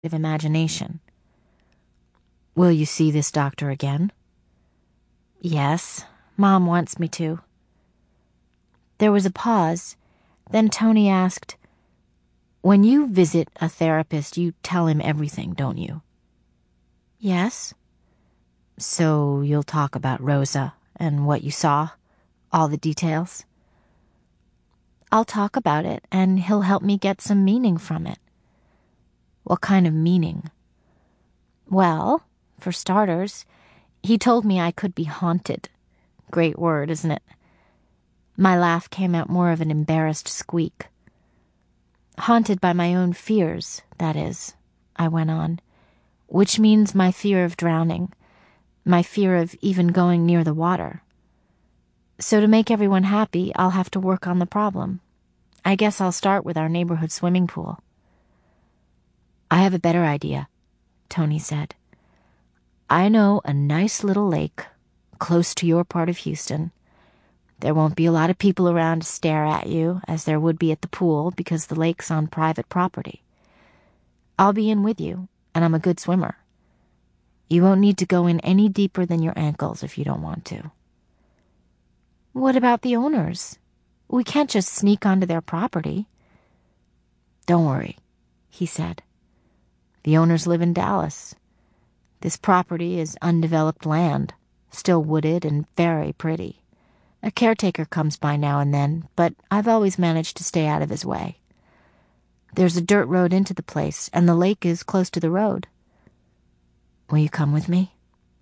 imagination. Will you see this doctor again? Yes, Mom wants me to. There was a pause. Then Tony asked, When you visit a therapist, you tell him everything, don't you? Yes. So you'll talk about Rosa and what you saw, all the details? I'll talk about it, and he'll help me get some meaning from it. What kind of meaning? Well, for starters, he told me I could be haunted. Great word, isn't it? My laugh came out more of an embarrassed squeak. Haunted by my own fears, that is, I went on, which means my fear of drowning, my fear of even going near the water. So to make everyone happy, I'll have to work on the problem. I guess I'll start with our neighborhood swimming pool. I have a better idea, Tony said. I know a nice little lake, close to your part of Houston. There won't be a lot of people around to stare at you, as there would be at the pool, because the lake's on private property. I'll be in with you, and I'm a good swimmer. You won't need to go in any deeper than your ankles if you don't want to. What about the owners? We can't just sneak onto their property. Don't worry, he said. The owners live in Dallas. This property is undeveloped land, still wooded and very pretty. A caretaker comes by now and then, but I've always managed to stay out of his way. There's a dirt road into the place, and the lake is close to the road. Will you come with me?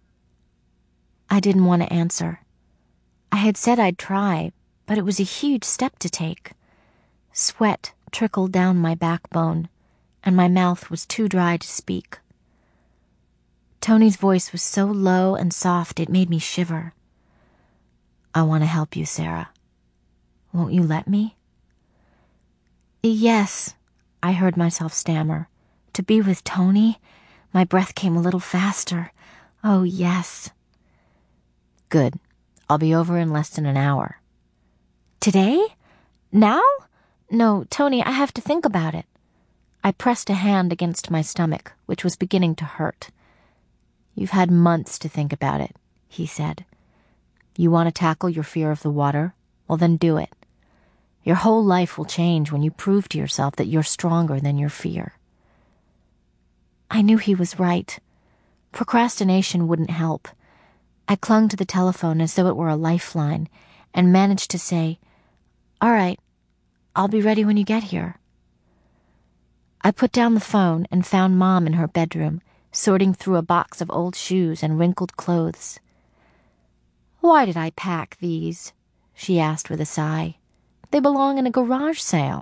I didn't want to answer. I had said I'd try, but it was a huge step to take. Sweat trickled down my backbone, and my mouth was too dry to speak. Tony's voice was so low and soft it made me shiver. I want to help you, Sarah. Won't you let me? Yes, I heard myself stammer. To be with Tony? My breath came a little faster. Oh, yes. Good. I'll be over in less than an hour. Today? Now? No, Tony, I have to think about it. I pressed a hand against my stomach, which was beginning to hurt. You've had months to think about it, he said. You want to tackle your fear of the water? Well, then do it. Your whole life will change when you prove to yourself that you're stronger than your fear. I knew he was right. Procrastination wouldn't help. I clung to the telephone as though it were a lifeline and managed to say, All right, I'll be ready when you get here. I put down the phone and found Mom in her bedroom, sorting through a box of old shoes and wrinkled clothes. Why did I pack these? She asked with a sigh. They belong in a garage sale.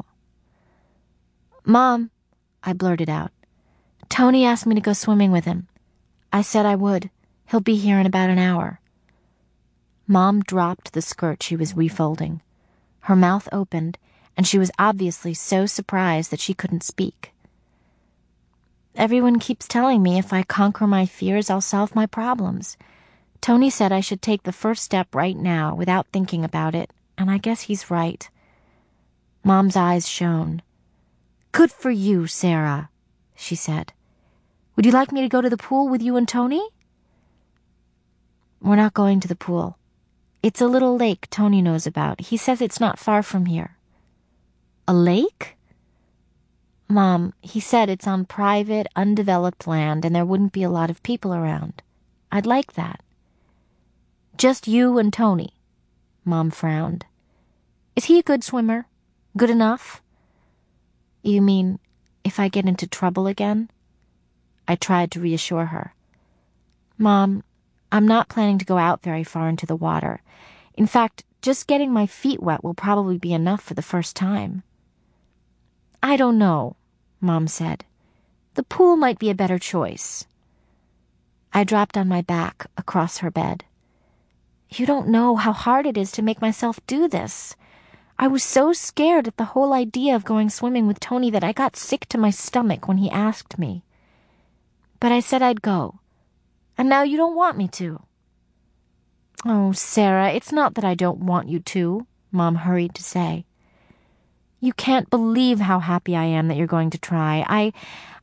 Mom, I blurted out. Tony asked me to go swimming with him. I said I would. He'll be here in about an hour. Mom dropped the skirt she was refolding. Her mouth opened, and she was obviously so surprised that she couldn't speak. Everyone keeps telling me if I conquer my fears, I'll solve my problems. Tony said I should take the first step right now without thinking about it, and I guess he's right. Mom's eyes shone. Good for you, Sarah, she said. Would you like me to go to the pool with you and Tony? We're not going to the pool. It's a little lake Tony knows about. He says it's not far from here. A lake? Mom, he said it's on private, undeveloped land and there wouldn't be a lot of people around. I'd like that. Just you and Tony, Mom frowned. Is he a good swimmer? Good enough? You mean if I get into trouble again? I tried to reassure her. Mom, I'm not planning to go out very far into the water. In fact, just getting my feet wet will probably be enough for the first time. I don't know, Mom said. The pool might be a better choice. I dropped on my back across her bed. You don't know how hard it is to make myself do this. I was so scared at the whole idea of going swimming with Tony that I got sick to my stomach when he asked me. But I said I'd go. And now you don't want me to. Oh, Sarah, it's not that I don't want you to, Mom hurried to say. You can't believe how happy I am that you're going to try.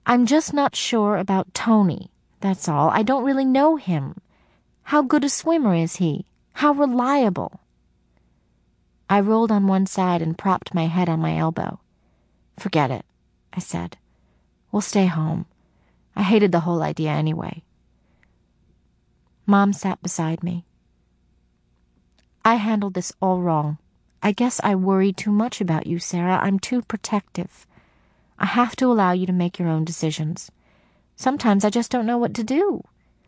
I'm just not sure about Tony, that's all. I don't really know him. How good a swimmer is he? How reliable? I rolled on one side and propped my head on my elbow. Forget it, I said. We'll stay home. I hated the whole idea anyway. Mom sat beside me. I handled this all wrong. I guess I worry too much about you, Sarah. I'm too protective. I have to allow you to make your own decisions. Sometimes I just don't know what to do.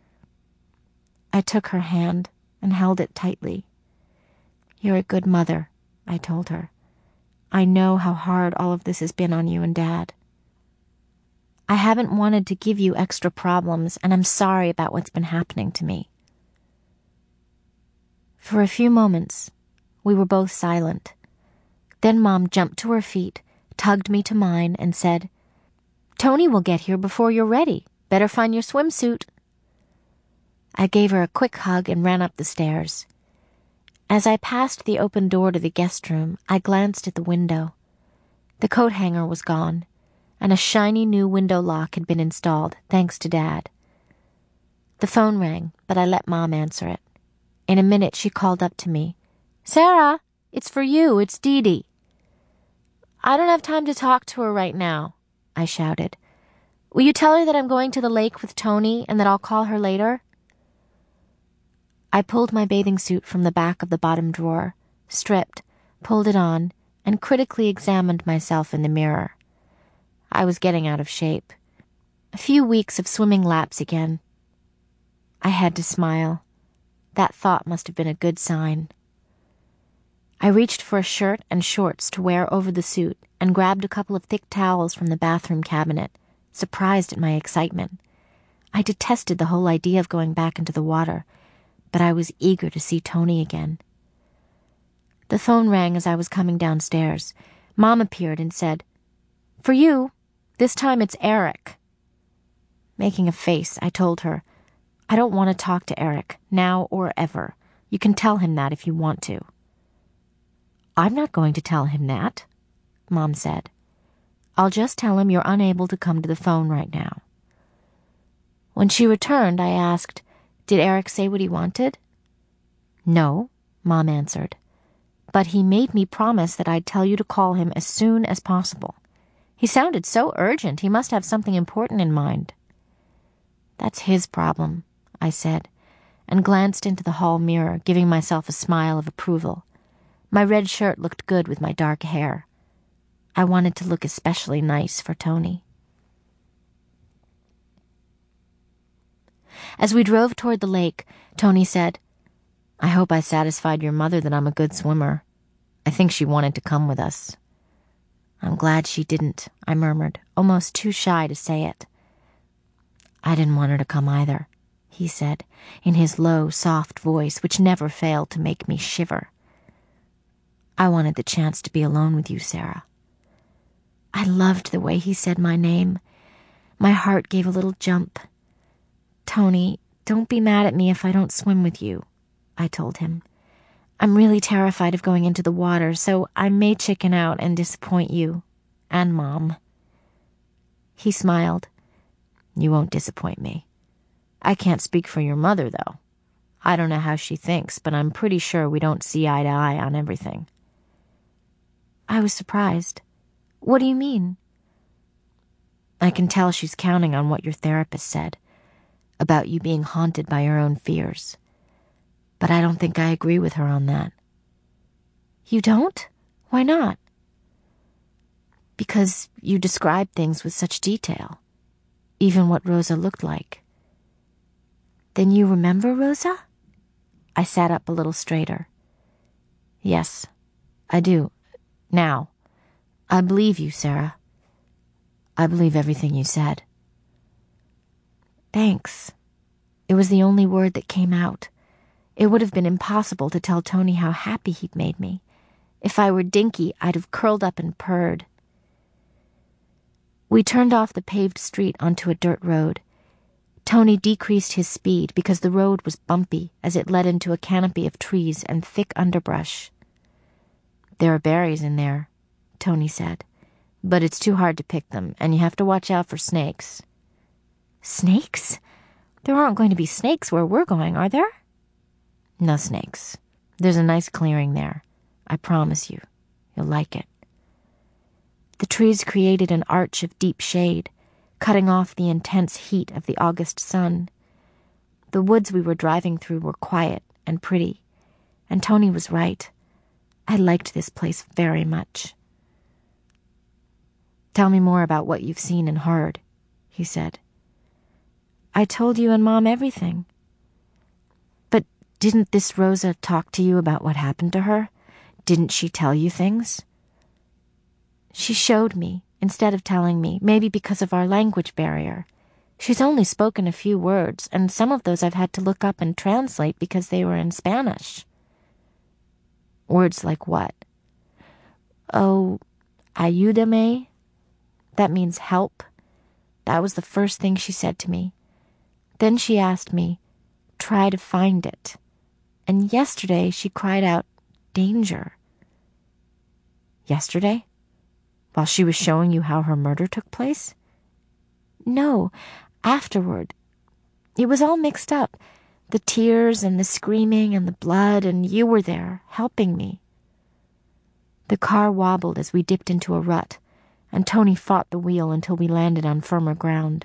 I took her hand and held it tightly. You're a good mother, I told her. I know how hard all of this has been on you and Dad. I haven't wanted to give you extra problems, and I'm sorry about what's been happening to me. For a few moments, we were both silent. Then Mom jumped to her feet, tugged me to mine, and said, Tony will get here before you're ready. Better find your swimsuit. I gave her a quick hug and ran up the stairs. As I passed the open door to the guest room, I glanced at the window. The coat hanger was gone, and a shiny new window lock had been installed, thanks to Dad. The phone rang, but I let Mom answer it. In a minute, she called up to me. Sarah, it's for you. It's Dee Dee. I don't have time to talk to her right now, I shouted. Will you tell her that I'm going to the lake with Tony and that I'll call her later? I pulled my bathing suit from the back of the bottom drawer, stripped, pulled it on, and critically examined myself in the mirror. I was getting out of shape. A few weeks of swimming laps again. I had to smile. That thought must have been a good sign. I reached for a shirt and shorts to wear over the suit and grabbed a couple of thick towels from the bathroom cabinet, surprised at my excitement. I detested the whole idea of going back into the water, but I was eager to see Tony again. The phone rang as I was coming downstairs. Mom appeared and said, For you, this time it's Eric. Making a face, I told her, I don't want to talk to Eric, now or ever. You can tell him that if you want to. I'm not going to tell him that, Mom said. I'll just tell him you're unable to come to the phone right now. When she returned, I asked, Did Eric say what he wanted? No, Mom answered. But he made me promise that I'd tell you to call him as soon as possible. He sounded so urgent, he must have something important in mind. That's his problem, I said, and glanced into the hall mirror, giving myself a smile of approval. My red shirt looked good with my dark hair. I wanted to look especially nice for Tony. As we drove toward the lake, Tony said, I hope I satisfied your mother that I'm a good swimmer. I think she wanted to come with us. I'm glad she didn't, I murmured, almost too shy to say it. I didn't want her to come either, he said, in his low, soft voice, which never failed to make me shiver. I wanted the chance to be alone with you, Sarah. I loved the way he said my name. My heart gave a little jump. Tony, don't be mad at me if I don't swim with you, I told him. I'm really terrified of going into the water, so I may chicken out and disappoint you, and Mom. He smiled. You won't disappoint me. I can't speak for your mother, though. I don't know how she thinks, but I'm pretty sure we don't see eye to eye on everything. I was surprised. What do you mean? I can tell she's counting on what your therapist said, about you being haunted by your own fears. But I don't think I agree with her on that. You don't? Why not? Because you describe things with such detail, even what Rosa looked like. Then you remember Rosa? I sat up a little straighter. Yes, I do. Now, I believe you, Sarah. I believe everything you said. Thanks. It was the only word that came out. It would have been impossible to tell Tony how happy he'd made me. If I were Dinky, I'd have curled up and purred. We turned off the paved street onto a dirt road. Tony decreased his speed because the road was bumpy as it led into a canopy of trees and thick underbrush. There are berries in there, Tony said. But it's too hard to pick them, and you have to watch out for snakes. Snakes? There aren't going to be snakes where we're going, are there? No snakes. There's a nice clearing there. I promise you. You'll like it. The trees created an arch of deep shade, cutting off the intense heat of the August sun. The woods we were driving through were quiet and pretty, and Tony was right. I liked this place very much. Tell me more about what you've seen and heard, he said. I told you and Mom everything. But didn't this Rosa talk to you about what happened to her? Didn't she tell you things? She showed me, instead of telling me, maybe because of our language barrier. She's only spoken a few words, and some of those I've had to look up and translate because they were in Spanish. Words like what? Oh, ayúdame. That means help. That was the first thing she said to me. Then she asked me, try to find it. And yesterday she cried out, danger. Yesterday? While she was showing you how her murder took place? No, afterward. It was all mixed up. The tears and the screaming and the blood, and you were there, helping me. The car wobbled as we dipped into a rut, and Tony fought the wheel until we landed on firmer ground.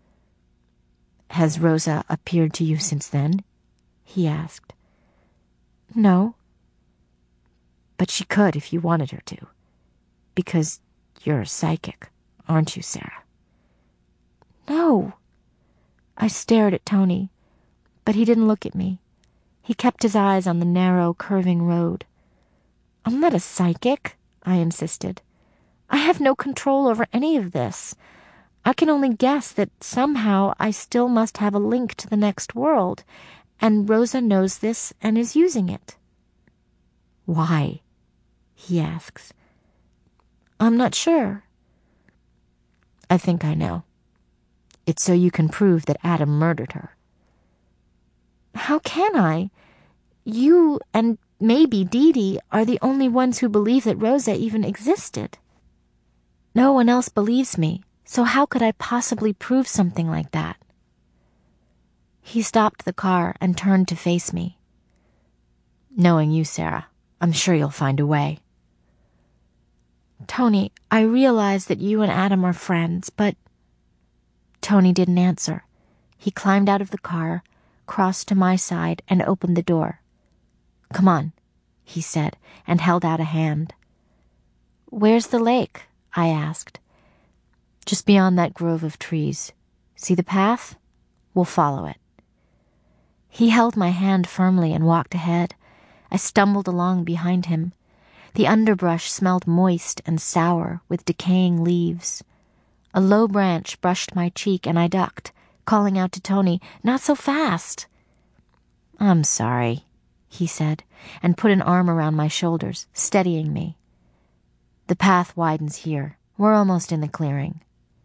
Has Rosa appeared to you since then? He asked. No. But she could if you wanted her to. Because you're a psychic, aren't you, Sarah? No. I stared at Tony, but he didn't look at me. He kept his eyes on the narrow, curving road. I'm not a psychic, I insisted. I have no control over any of this. I can only guess that somehow I still must have a link to the next world, and Rosa knows this and is using it. Why? He asks. I'm not sure. I think I know. It's so you can prove that Adam murdered her. How can I? You and maybe Dee Dee are the only ones who believe that Rosa even existed. No one else believes me, so how could I possibly prove something like that? He stopped the car and turned to face me. Knowing you, Sarah, I'm sure you'll find a way. Tony, I realize that you and Adam are friends, but... Tony didn't answer. He climbed out of the car, crossed to my side, and opened the door. Come on, he said, and held out a hand. Where's the lake? I asked. Just beyond that grove of trees. See the path? We'll follow it. He held my hand firmly and walked ahead. I stumbled along behind him. The underbrush smelled moist and sour with decaying leaves. A low branch brushed my cheek and I ducked, calling out to Tony, "Not so fast!" "I'm sorry," he said, and put an arm around my shoulders, steadying me. The path widens here. We're almost in the clearing.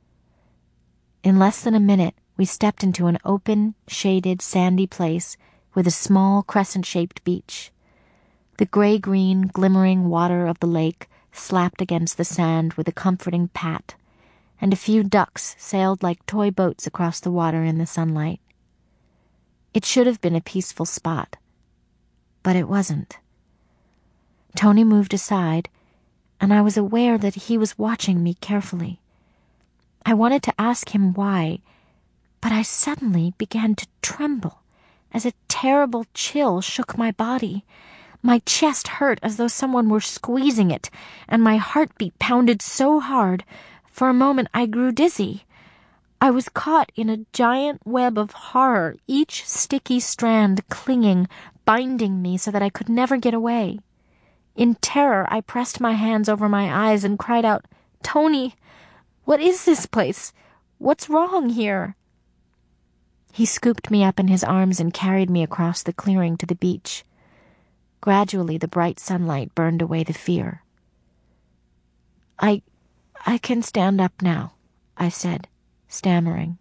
In less than a minute, we stepped into an open, shaded, sandy place with a small crescent-shaped beach. The gray-green, glimmering water of the lake slapped against the sand with a comforting pat, and a few ducks sailed like toy boats across the water in the sunlight. It should have been a peaceful spot, but it wasn't. Tony moved aside, and I was aware that he was watching me carefully. I wanted to ask him why, but I suddenly began to tremble as a terrible chill shook my body. My chest hurt as though someone were squeezing it, and my heartbeat pounded so hard, for a moment I grew dizzy. I was caught in a giant web of horror, each sticky strand clinging, binding me so that I could never get away. In terror, I pressed my hands over my eyes and cried out, "Tony, what is this place? What's wrong here?" He scooped me up in his arms and carried me across the clearing to the beach. Gradually, the bright sunlight burned away the fear. I can stand up now," I said, stammering.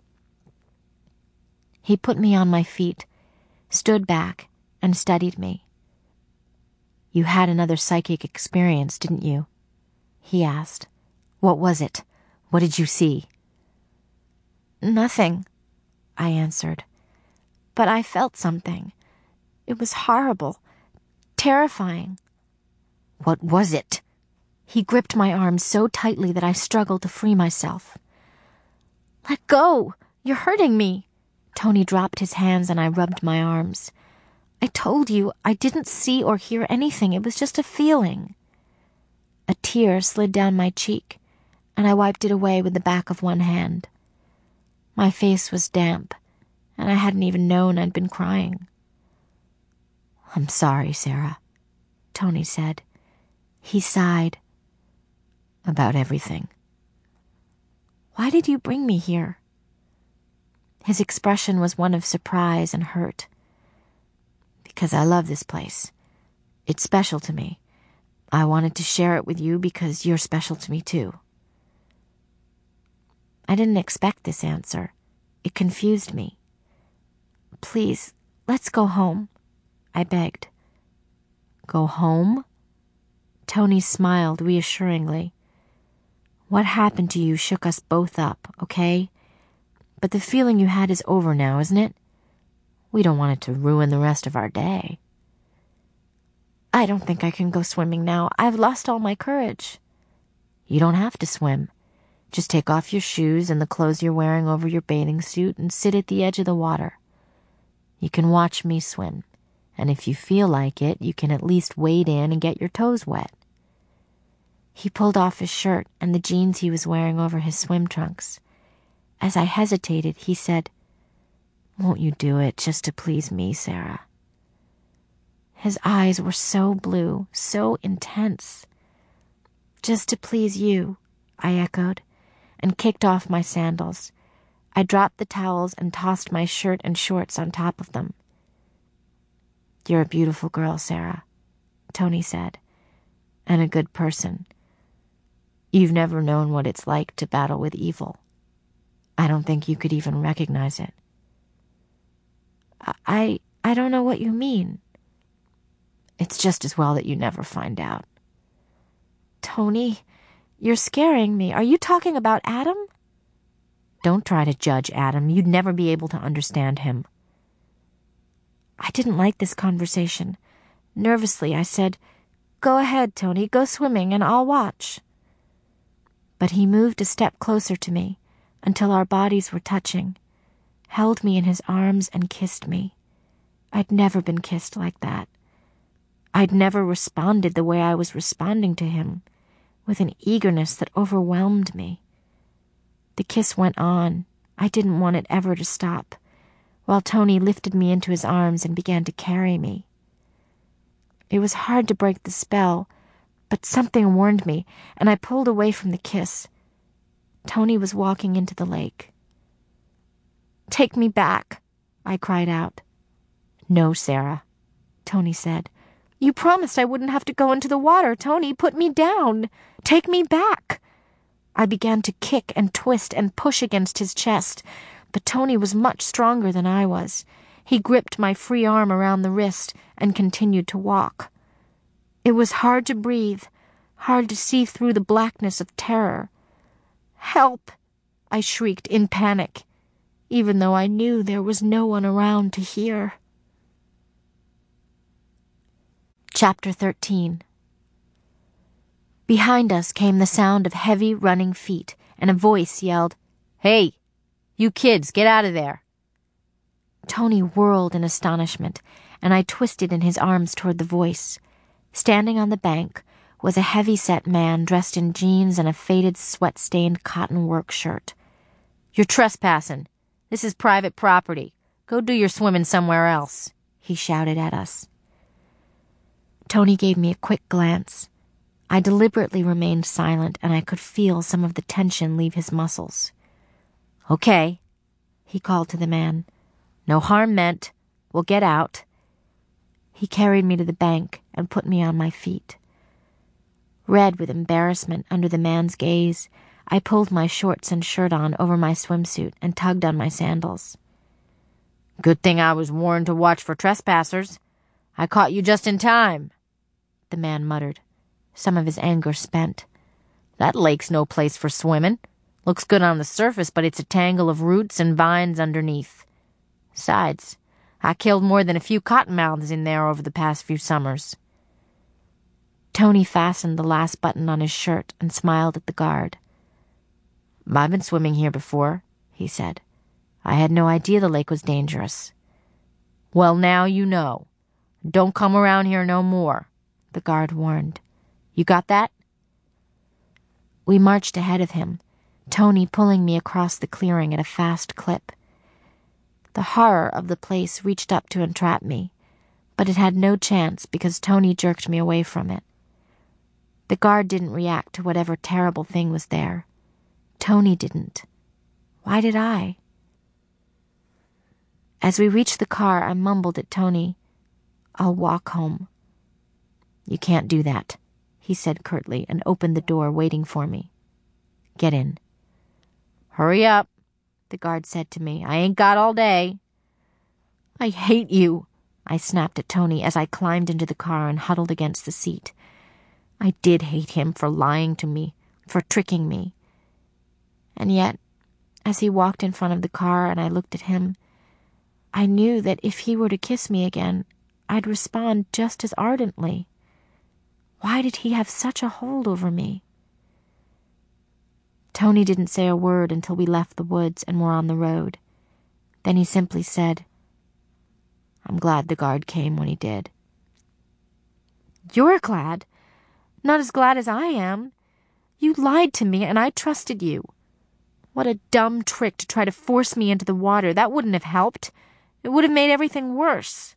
He put me on my feet, stood back, and studied me. "You had another psychic experience, didn't you?" he asked, What was it? What did you see?" "Nothing," I answered. "But I felt something. It was horrible, terrifying." "What was it?" He gripped my arms so tightly that I struggled to free myself. "Let go! You're hurting me!" Tony dropped his hands and I rubbed my arms. "I told you, I didn't see or hear anything. It was just a feeling." A tear slid down my cheek, and I wiped it away with the back of one hand. My face was damp, and I hadn't even known I'd been crying. "I'm sorry, Sarah," Tony said. He sighed. "About everything." "Why did you bring me here?" His expression was one of surprise and hurt. "Because I love this place. It's special to me. I wanted to share it with you because you're special to me too." I didn't expect this answer. It confused me. "Please, let's go home," I begged. "Go home?" Tony smiled reassuringly. "What happened to you shook us both up, okay? But the feeling you had is over now, isn't it? We don't want it to ruin the rest of our day." "I don't think I can go swimming now. I've lost all my courage." "You don't have to swim. Just take off your shoes and the clothes you're wearing over your bathing suit and sit at the edge of the water. You can watch me swim, and if you feel like it, you can at least wade in and get your toes wet." He pulled off his shirt and the jeans he was wearing over his swim trunks. As I hesitated, he said, "Won't you do it just to please me, Sarah?" His eyes were so blue, so intense. "Just to please you," I echoed, and kicked off my sandals. I dropped the towels and tossed my shirt and shorts on top of them. "You're a beautiful girl, Sarah," Tony said, "and a good person. You've never known what it's like to battle with evil. I don't think you could even recognize it." I don't know what you mean." "It's just as well that you never find out." "Tony, you're scaring me. Are you talking about Adam?" "Don't try to judge Adam. You'd never be able to understand him." I didn't like this conversation. Nervously, I said, "Go ahead, Tony. Go swimming, and I'll watch." But he moved a step closer to me until our bodies were touching, held me in his arms and kissed me. I'd never been kissed like that. I'd never responded the way I was responding to him, with an eagerness that overwhelmed me. The kiss went on. I didn't want it ever to stop, while Tony lifted me into his arms and began to carry me. It was hard to break the spell, but something warned me, and I pulled away from the kiss. Tony was walking into the lake. "Take me back," I cried out. "No, Sarah," Tony said. "You promised I wouldn't have to go into the water. Tony, put me down. Take me back." I began to kick and twist and push against his chest, but Tony was much stronger than I was. He gripped my free arm around the wrist and continued to walk. It was hard to breathe, hard to see through the blackness of terror. "Help!" I shrieked in panic, even though I knew there was no one around to hear. Chapter 13. Behind us came the sound of heavy running feet, and a voice yelled, "Hey, you kids, get out of there." Tony whirled in astonishment, and I twisted in his arms toward the voice. Standing on the bank was a heavy-set man dressed in jeans and a faded, sweat-stained cotton work shirt. "You're trespassing. This is private property. Go do your swimming somewhere else," he shouted at us. Tony gave me a quick glance. I deliberately remained silent, and I could feel some of the tension leave his muscles. "Okay," he called to the man. "No harm meant. We'll get out." He carried me to the bank and put me on my feet. Red with embarrassment under the man's gaze, I pulled my shorts and shirt on over my swimsuit and tugged on my sandals. "Good thing I was warned to watch for trespassers. I caught you just in time," the man muttered, some of his anger spent. That lake's no place for swimming. Looks good on the surface, but it's a tangle of roots and vines underneath. Besides, I killed more than a few cottonmouths in there over the past few summers." Tony fastened the last button on his shirt and smiled at the guard. "I've been swimming here before," he said. "I had no idea the lake was dangerous." "Well, now you know. Don't come around here no more," the guard warned. "You got that?" We marched ahead of him, Tony pulling me across the clearing at a fast clip. The horror of the place reached up to entrap me, but it had no chance because Tony jerked me away from it. The guard didn't react to whatever terrible thing was there. Tony didn't. Why did I? As we reached the car, I mumbled at Tony, "I'll walk home." "You can't do that," he said curtly and opened the door, waiting for me. "Get in." "Hurry up," the guard said to me. "I ain't got all day." "I hate you," I snapped at Tony as I climbed into the car and huddled against the seat. I did hate him for lying to me, for tricking me. And yet, as he walked in front of the car and I looked at him, I knew that if he were to kiss me again, I'd respond just as ardently. Why did he have such a hold over me? Tony didn't say a word until we left the woods and were on the road. Then he simply said, "I'm glad the guard came when he did." "You're glad? Not as glad as I am. You lied to me and I trusted you. What a dumb trick to try to force me into the water. That wouldn't have helped. It would have made everything worse."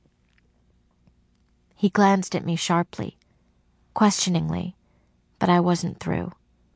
He glanced at me sharply, questioningly, but I wasn't through.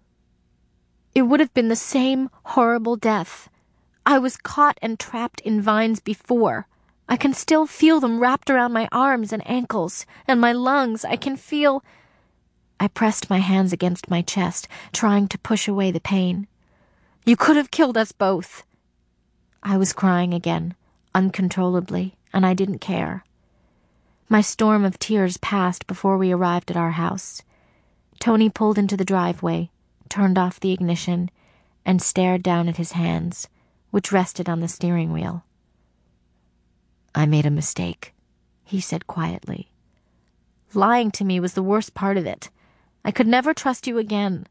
"It would have been the same horrible death. I was caught and trapped in vines before. I can still feel them wrapped around my arms and ankles and my lungs. I can feel—" I pressed my hands against my chest, trying to push away the pain. "You could have killed us both." I was crying again, uncontrollably, and I didn't care. My storm of tears passed before we arrived at our house. Tony pulled into the driveway, turned off the ignition, and stared down at his hands, which rested on the steering wheel. "I made a mistake," he said quietly. "Lying to me was the worst part of it. I could never trust you again."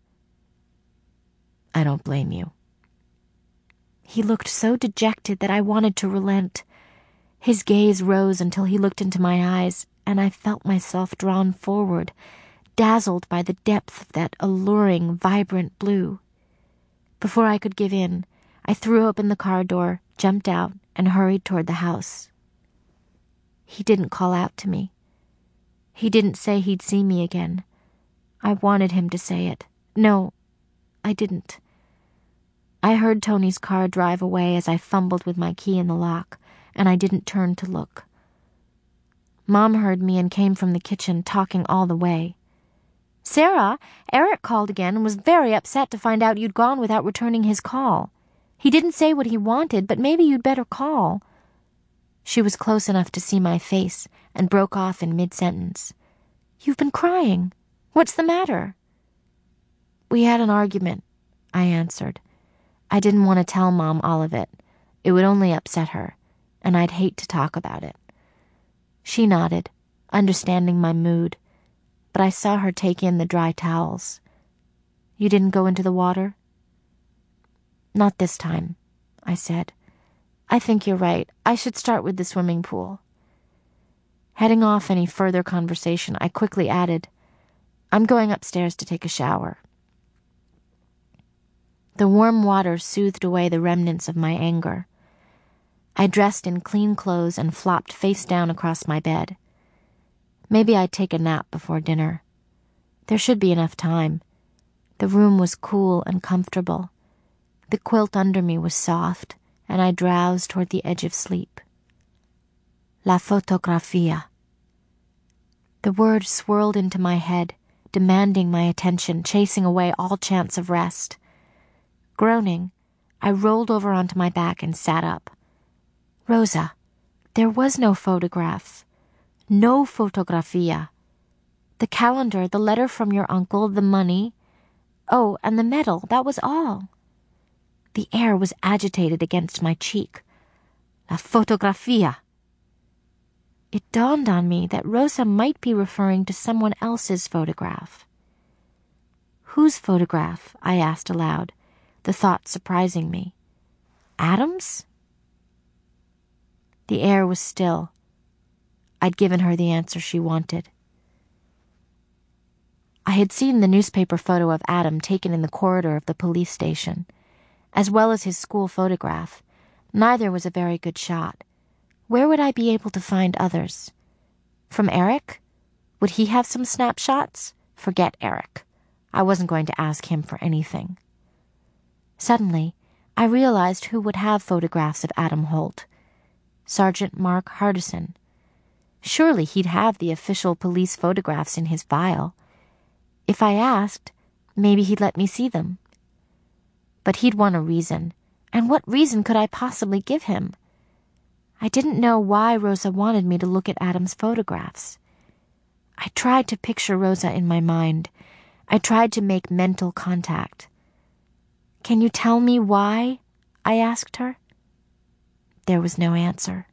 "I don't blame you." He looked so dejected that I wanted to relent. His gaze rose until he looked into my eyes, and I felt myself drawn forward, dazzled by the depth of that alluring, vibrant blue. Before I could give in, I threw open the car door, jumped out, and hurried toward the house. He didn't call out to me. He didn't say he'd see me again. I wanted him to say it. No, I didn't. I heard Tony's car drive away as I fumbled with my key in the lock, and I didn't turn to look. Mom heard me and came from the kitchen, talking all the way. "Sarah, Eric called again and was very upset to find out you'd gone without returning his call. He didn't say what he wanted, but maybe you'd better call." She was close enough to see my face and broke off in mid-sentence. "You've been crying. What's the matter?" "We had an argument," I answered. I didn't want to tell Mom all of it. It would only upset her, and I'd hate to talk about it. She nodded, understanding my mood, but I saw her take in the dry towels. "You didn't go into the water?" "Not this time," I said. "I think you're right. I should start with the swimming pool." Heading off any further conversation, I quickly added, "I'm going upstairs to take a shower." The warm water soothed away the remnants of my anger. I dressed in clean clothes and flopped face down across my bed. Maybe I'd take a nap before dinner. There should be enough time. The room was cool and comfortable. The quilt under me was soft, and I drowsed toward the edge of sleep. La fotografía. The word swirled into my head, demanding my attention, chasing away all chance of rest. Groaning, I rolled over onto my back and sat up. Rosa, there was no photograph. No fotografía. The calendar, the letter from your uncle, the money. Oh, and the medal, that was all. The air was agitated against my cheek. La fotografia. It dawned on me that Rosa might be referring to someone else's photograph. Whose photograph? I asked aloud, the thought surprising me. Adam's? The air was still. I'd given her the answer she wanted. I had seen the newspaper photo of Adam taken in the corridor of the police station, as well as his school photograph. Neither was a very good shot. Where would I be able to find others? From Eric? Would he have some snapshots? Forget Eric. I wasn't going to ask him for anything. Suddenly, I realized who would have photographs of Adam Holt. Sergeant Mark Hardison. Surely he'd have the official police photographs in his file. If I asked, maybe he'd let me see them. But he'd want a reason, and what reason could I possibly give him? I didn't know why Rosa wanted me to look at Adam's photographs. I tried to picture Rosa in my mind. I tried to make mental contact. "Can you tell me why?" I asked her. There was no answer.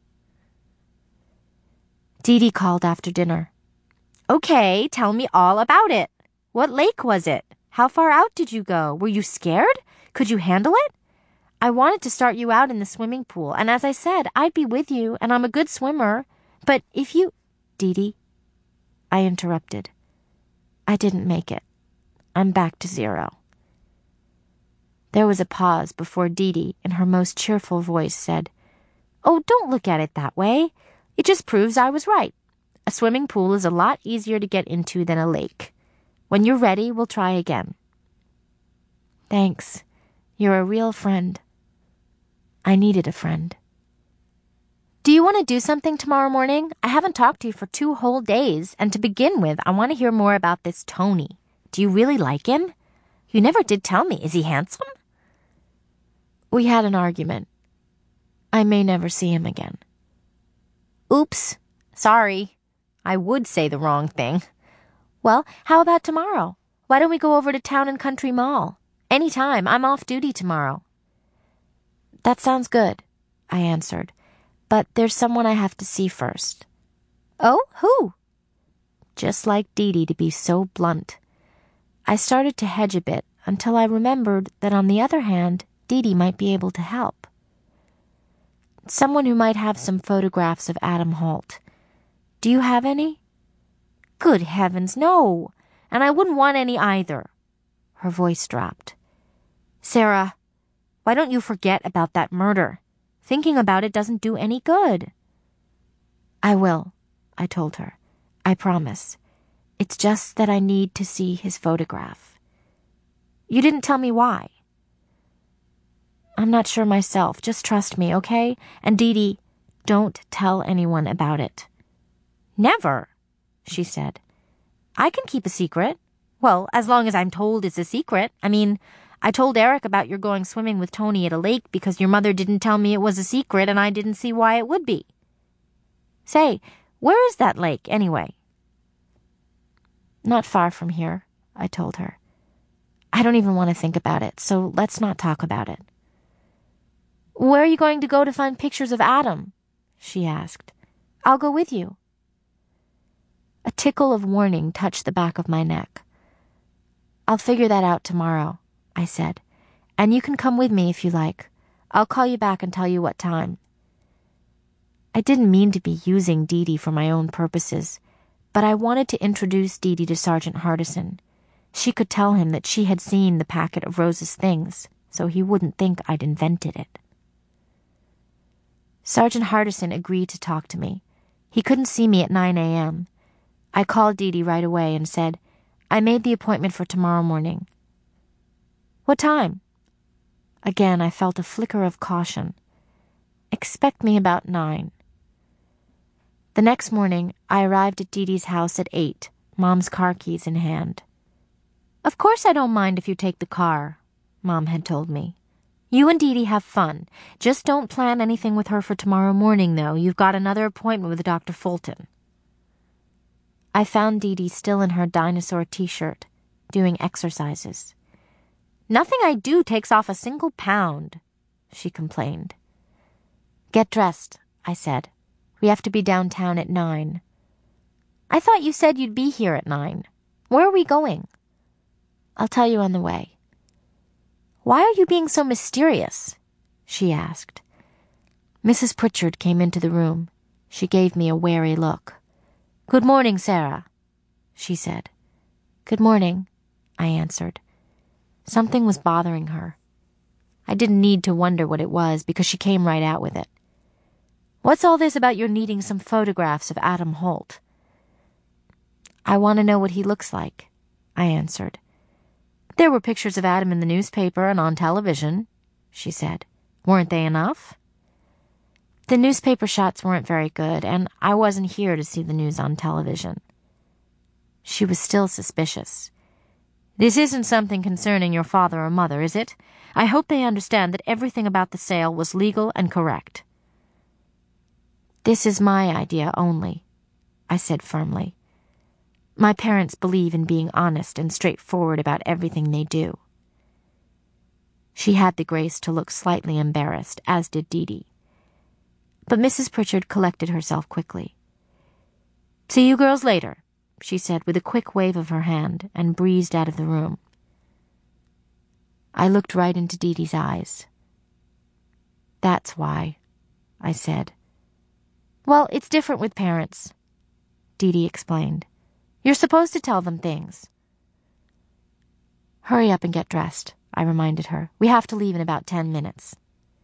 Dee Dee called after dinner. "Okay, tell me all about it. What lake was it? How far out did you go? Were you scared? Could you handle it? I wanted to start you out in the swimming pool, and as I said, I'd be with you, and I'm a good swimmer. But if you—" "Dee Dee," I interrupted. "I didn't make it. I'm back to 0. There was a pause before Dee Dee, in her most cheerful voice, said, "Oh, don't look at it that way. It just proves I was right. A swimming pool is a lot easier to get into than a lake. When you're ready, we'll try again." "Thanks. You're a real friend." I needed a friend. "Do you want to do something tomorrow morning? I haven't talked to you for 2 whole days, and to begin with, I want to hear more about this Tony. Do you really like him? You never did tell me. Is he handsome?" "We had an argument. I may never see him again." "Oops. Sorry. I would say the wrong thing. Well, how about tomorrow? Why don't we go over to Town and Country Mall? Anytime. I'm off duty tomorrow." "That sounds good," I answered. "But there's someone I have to see first." "Oh, who?" Just like Dee Dee to be so blunt. I started to hedge a bit until I remembered that on the other hand, Dee Dee might be able to help. "Someone who might have some photographs of Adam Holt. Do you have any?" "Good heavens, no. And I wouldn't want any either." Her voice dropped. "Sarah, why don't you forget about that murder? Thinking about it doesn't do any good." "I will," I told her. "I promise. It's just that I need to see his photograph." "You didn't tell me why." "I'm not sure myself. Just trust me, okay? And Dee Dee, don't tell anyone about it." "Never," she said. "I can keep a secret. Well, as long as I'm told it's a secret. I mean, I told Eric about your going swimming with Tony at a lake because your mother didn't tell me it was a secret and I didn't see why it would be. Say, where is that lake, anyway?" "Not far from here," I told her. "I don't even want to think about it, so let's not talk about it." "Where are you going to go to find pictures of Adam?" she asked. "I'll go with you." A tickle of warning touched the back of my neck. "I'll figure that out tomorrow," I said. "And you can come with me if you like. I'll call you back and tell you what time." I didn't mean to be using Dee Dee for my own purposes, but I wanted to introduce Dee Dee to Sergeant Hardison. She could tell him that she had seen the packet of Rose's things, so he wouldn't think I'd invented it. Sergeant Hardison agreed to talk to me. He couldn't see me at 9 a.m. I called Dee Dee right away and said, "I made the appointment for tomorrow morning." "What time?" Again, I felt a flicker of caution. "Expect me about 9. The next morning, I arrived at Dee Dee's house at 8, Mom's car keys in hand. "Of course I don't mind if you take the car," Mom had told me. "You and Dee Dee have fun. Just don't plan anything with her for tomorrow morning, though. You've got another appointment with Dr. Fulton." I found Dee Dee still in her dinosaur t-shirt, doing exercises. "Nothing I do takes off a single pound," she complained. "Get dressed," I said. "We have to be downtown at 9. "I thought you said you'd be here at 9. Where are we going?" "I'll tell you on the way." "Why are you being so mysterious?" she asked. Mrs. Pritchard came into the room. She gave me a wary look. "Good morning, Sarah," she said. "Good morning," I answered. Something was bothering her. I didn't need to wonder what it was because she came right out with it. "What's all this about your needing some photographs of Adam Holt?" "I want to know what he looks like," I answered. "There were pictures of Adam in the newspaper and on television," she said. "Weren't they enough?" "The newspaper shots weren't very good, and I wasn't here to see the news on television." She was still suspicious. "This isn't something concerning your father or mother, is it? I hope they understand that everything about the sale was legal and correct." "This is my idea only," I said firmly. "My parents believe in being honest and straightforward about everything they do." She had the grace to look slightly embarrassed, as did Dee Dee. But Mrs. Pritchard collected herself quickly. "See you girls later," she said with a quick wave of her hand, and breezed out of the room. I looked right into Dee Dee's eyes. "That's why," I said. "Well, it's different with parents," Dee Dee explained. "You're supposed to tell them things." "Hurry up and get dressed," I reminded her. "We have to leave in about 10 minutes.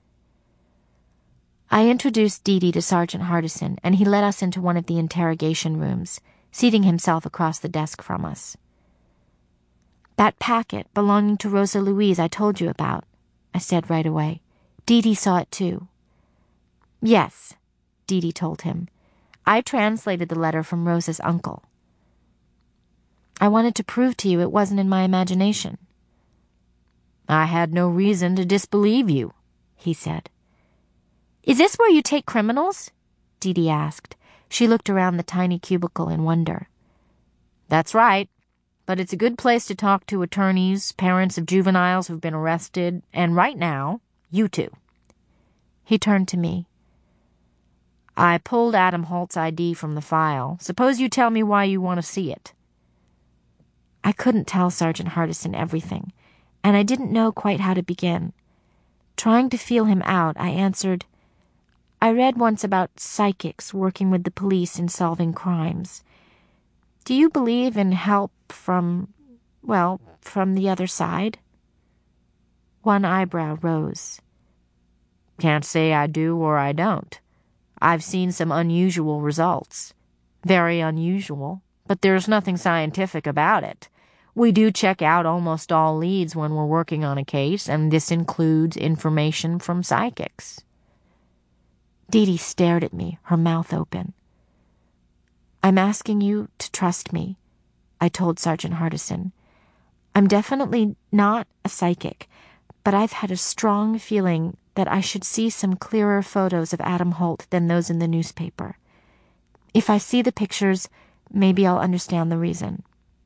I introduced Dee Dee to Sergeant Hardison, and he led us into one of the interrogation rooms, seating himself across the desk from us. "That packet belonging to Rosa Louise I told you about," I said right away. "Dee Dee saw it too." "Yes," Dee Dee told him. "I translated the letter from Rosa's uncle." "I wanted to prove to you it wasn't in my imagination." "I had no reason to disbelieve you," he said. "Is this where you take criminals?" Dee Dee asked. She looked around the tiny cubicle in wonder. "That's right. But it's a good place to talk to attorneys, parents of juveniles who've been arrested, and right now, you two." He turned to me. "I pulled Adam Holt's ID from the file. Suppose you tell me why you want to see it." I couldn't tell Sergeant Hardison everything, and I didn't know quite how to begin. Trying to feel him out, I answered, "I read once about psychics working with the police in solving crimes. Do you believe in help from the other side?" One eyebrow rose. "Can't say I do or I don't. I've seen some unusual results. Very unusual, but there's nothing scientific about it. We do check out almost all leads when we're working on a case, and this includes information from psychics." Dee Dee stared at me, her mouth open. "I'm asking you to trust me," I told Sergeant Hardison. "I'm definitely not a psychic, but I've had a strong feeling that I should see some clearer photos of Adam Holt than those in the newspaper. If I see the pictures, maybe I'll understand the reason."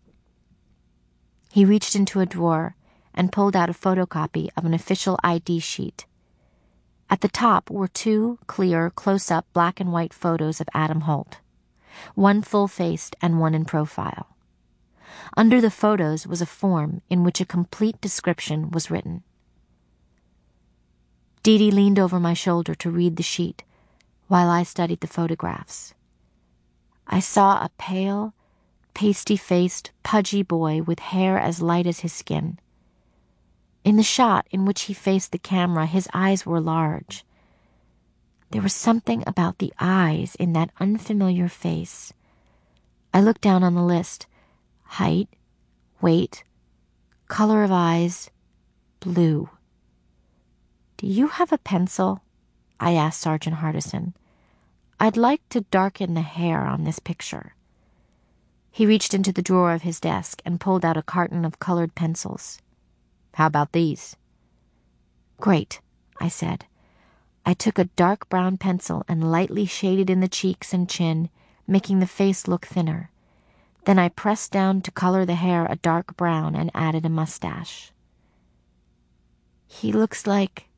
He reached into a drawer and pulled out a photocopy of an official ID sheet. At the top were 2 clear, close-up black and white photos of Adam Holt, one full-faced and one in profile. Under the photos was a form in which a complete description was written. Dee Dee leaned over my shoulder to read the sheet, while I studied the photographs. I saw a pale, pasty-faced, pudgy boy with hair as light as his skin. In the shot in which he faced the camera, his eyes were large. There was something about the eyes in that unfamiliar face. I looked down on the list. Height, weight, color of eyes, blue. "Do you have a pencil?" I asked Sergeant Hardison. "I'd like to darken the hair on this picture." He reached into the drawer of his desk and pulled out a carton of colored pencils. "How about these?" "Great," I said. I took a dark brown pencil and lightly shaded in the cheeks and chin, making the face look thinner. Then I pressed down to color the hair a dark brown and added a mustache. He looks like...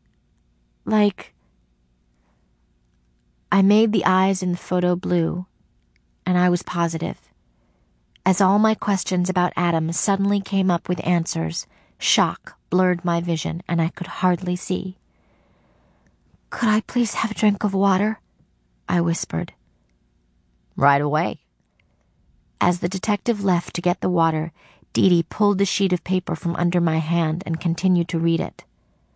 I made the eyes in the photo blue, and I was positive. As all my questions about Adam suddenly came up with answers, shock blurred my vision, and I could hardly see. "Could I please have a drink of water?" I whispered. "Right away." As the detective left to get the water, Dee Dee pulled the sheet of paper from under my hand and continued to read it.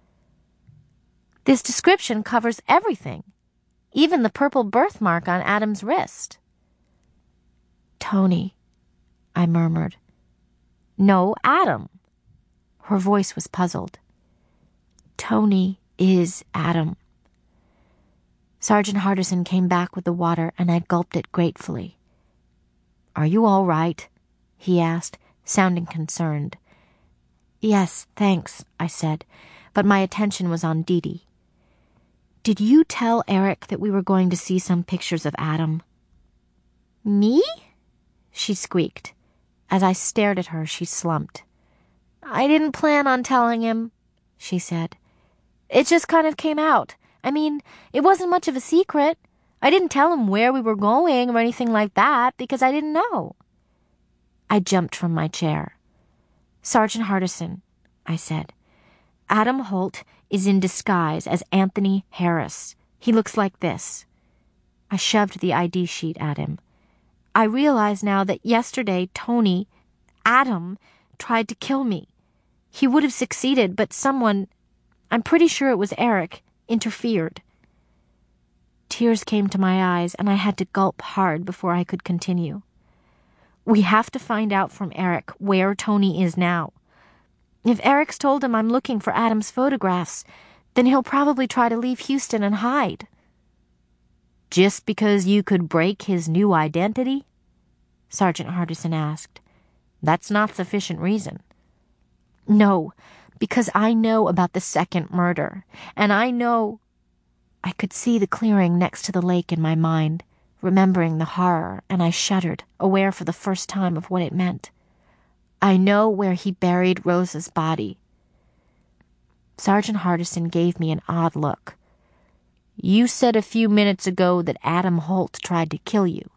"This description covers everything, even the purple birthmark on Adam's wrist." "Tony," I murmured. "No, Adam." Her voice was puzzled. "Tony is Adam." Sergeant Hardison came back with the water, and I gulped it gratefully. "Are you all right?" he asked, sounding concerned. "Yes, thanks," I said, but my attention was on Dee Dee. "Did you tell Eric that we were going to see some pictures of Adam?" "Me?" she squeaked. As I stared at her, she slumped. "I didn't plan on telling him," she said. "It just kind of came out. I mean, it wasn't much of a secret. I didn't tell him where we were going or anything like that because I didn't know." I jumped from my chair. "Sergeant Hardison," I said, "Adam Holt is in disguise as Anthony Harris. He looks like this." I shoved the ID sheet at him. "I realize now that yesterday Adam, tried to kill me. He would have succeeded, but someone, I'm pretty sure it was Eric, interfered." Tears came to my eyes, and I had to gulp hard before I could continue. "We have to find out from Eric where Tony is now. If Eric's told him I'm looking for Adam's photographs, then he'll probably try to leave Houston and hide." "Just because you could break his new identity?" Sergeant Hardison asked. "That's not sufficient reason." "No, because I know about the second murder, and I know..." I could see the clearing next to the lake in my mind, remembering the horror, and I shuddered, aware for the first time of what it meant. "I know where he buried Rosa's body." Sergeant Hardison gave me an odd look. "You said a few minutes ago that Adam Holt tried to kill you."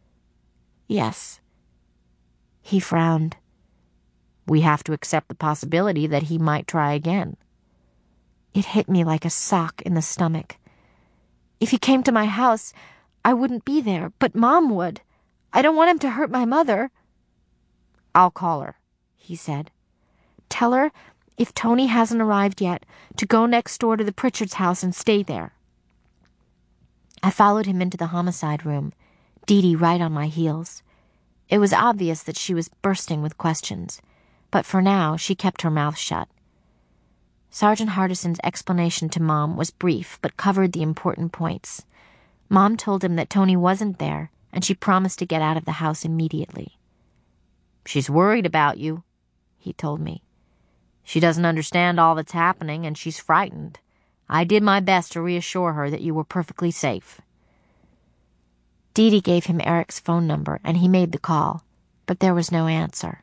"Yes." He frowned. "We have to accept the possibility that he might try again." It hit me like a sock in the stomach. "If he came to my house, I wouldn't be there, but Mom would. I don't want him to hurt my mother." "I'll call her," he said. "Tell her, if Tony hasn't arrived yet, to go next door to the Pritchards' house and stay there." I followed him into the homicide room, Dee Dee right on my heels. It was obvious that she was bursting with questions, but for now she kept her mouth shut. Sergeant Hardison's explanation to Mom was brief but covered the important points. Mom told him that Tony wasn't there, and she promised to get out of the house immediately. "She's worried about you," he told me. "She doesn't understand all that's happening, and she's frightened. I did my best to reassure her that you were perfectly safe." Dee Dee gave him Eric's phone number, and he made the call, but there was no answer.